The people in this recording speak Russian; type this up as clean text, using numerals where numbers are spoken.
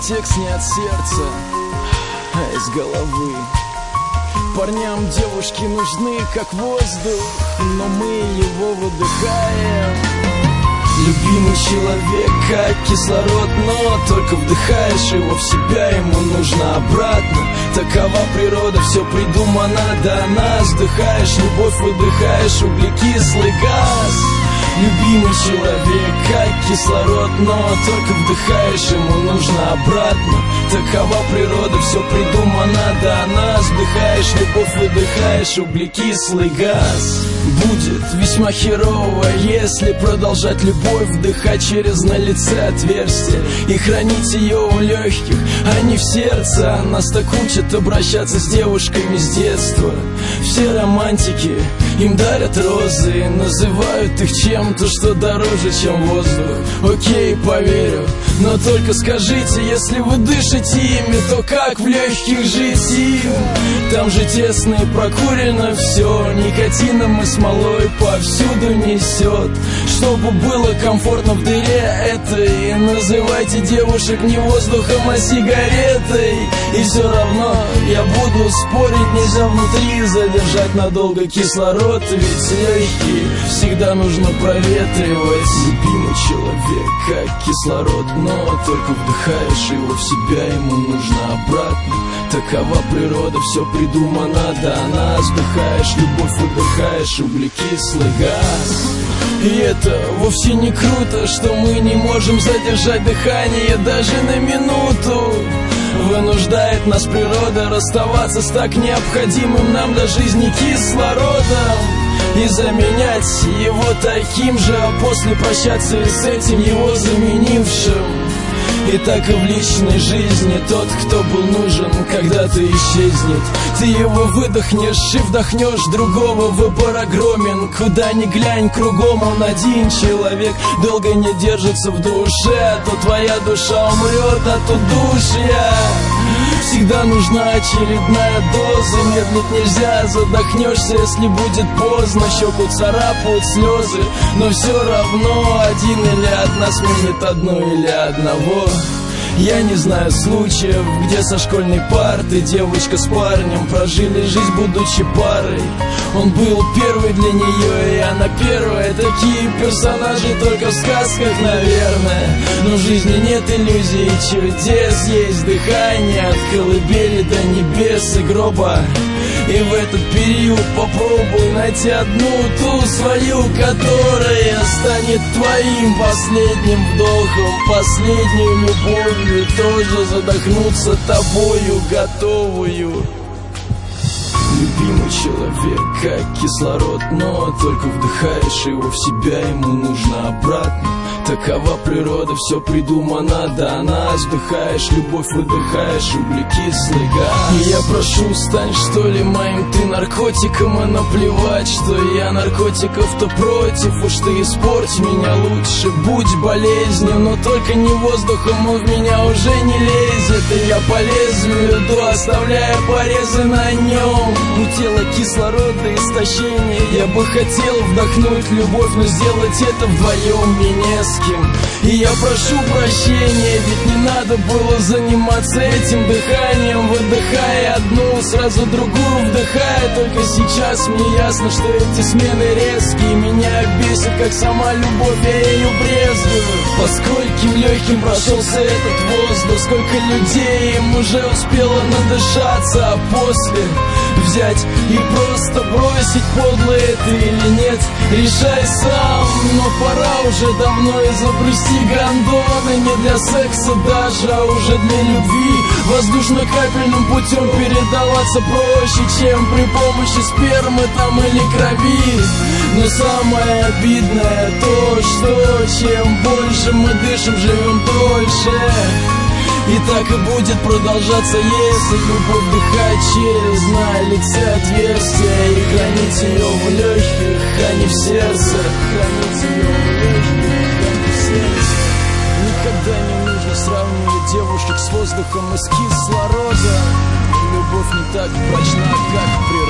текст не от сердца, а из головы. Парням девушки нужны как воздух, но мы его выдыхаем. Любимый человек как кислород, но только вдыхаешь его в себя, ему нужно обратно. Такова природа, все придумано до нас. Вдыхаешь любовь, выдыхаешь углекислый газ. Любимый человек как кислород, но только вдыхаешь, ему нужно обратно. Такова природа, все придумано до нас. Вдыхаешь любовь, выдыхаешь углекислый газ. Будет весьма херово, если продолжать любовь, вдыхать через на лице отверстие и хранить ее в легких, а не в сердце. Нас так учат обращаться с девушками с детства. Все романтики им дарят розы, называют их чем-то, что дороже, чем воздух. Окей, поверю, но только скажите, если вы дышите ими, то как в легких жить им? Там же тесно и прокурено все, никотином и смолой повсюду несет. Чтобы было комфортно в дыре этой, называйте девушек не воздухом, а сигаретой. И все равно я буду спорить, нельзя внутри задержать надолго кислород, ведь легкие всегда нужно проветривать. Любимый человек как кислород, но только вдыхаешь его в себя, ему нужно обратно. Такова природа, все придумано до нас. Вдыхаешь любовь, выдыхаешь углекислый газ. И это вовсе не круто, что мы не можем задержать дыхание даже на минуту. Вынуждает нас природа расставаться с так необходимым нам для жизни кислородом и заменять его таким же, а после прощаться и с этим его заменившим. И так и в личной жизни тот, кто был нужен, когда-то исчезнет. Ты его выдохнешь и вдохнешь другого, выбор огромен. Куда ни глянь, кругом он один человек. Долго не держится в душе, а то твоя душа умрет, а то душ я. Всегда нужна очередная доза, медлить нельзя, задохнешься, если будет поздно. Щеку царапают слезы, но все равно один или одна сменит одну или одного. Я не знаю случаев, где со школьной парты девочка с парнем прожили жизнь, будучи парой. Он был первый для нее, и она первая. Такие персонажи только в сказках, наверное. Но в жизни нет иллюзий и чудес. Есть дыхание от колыбели до небес и гроба. И в этот период попробуй найти одну, ту свою, которая станет твоим последним вдохом, последней любовью, и тоже задохнуться тобою готовую. Любимый человек как кислород, но только вдыхаешь его в себя, ему нужно обратно. Такова природа, все придумано до нас. Вдыхаешь любовь, выдыхаешь углекислый газ. И я прошу, стань что ли моим ты наркотиком, и наплевать, что я наркотиков-то против. Уж ты испорть меня лучше, будь болезнью, но только не воздухом, он в меня уже не лезет. И я по лезвию иду, оставляя порезы на нем. У тела кислорода истощение. Я бы хотел вдохнуть любовь, но сделать это вдвоем мне не с кем. И я прошу прощения, ведь не надо было заниматься этим дыханием. Выдыхая одну, сразу другую вдыхая. Только сейчас мне ясно, что эти смены резкие. Меня бесит, как сама любовь, я ею брезгую. По скольким легким прошелся этот воздух, сколько людей им уже успело надышаться, а после взять и просто бросить, подло это или нет, решай сам. Но пора уже давно изобрести гондоны, не для секса даже, а уже для любви. Воздушно-капельным путем передаваться проще, чем при помощи спермы там или крови. Но самое обидное то, что чем больше мы дышим, живем дольше. И так и будет продолжаться, если любовь вдыхать через на лице отверстия и хранить ее в легких, а не в сердце. Хранить ее в легких, а не в сердце. Никогда не нужно сравнивать девушек с воздухом из кислорода. Любовь не так прочна, как природа.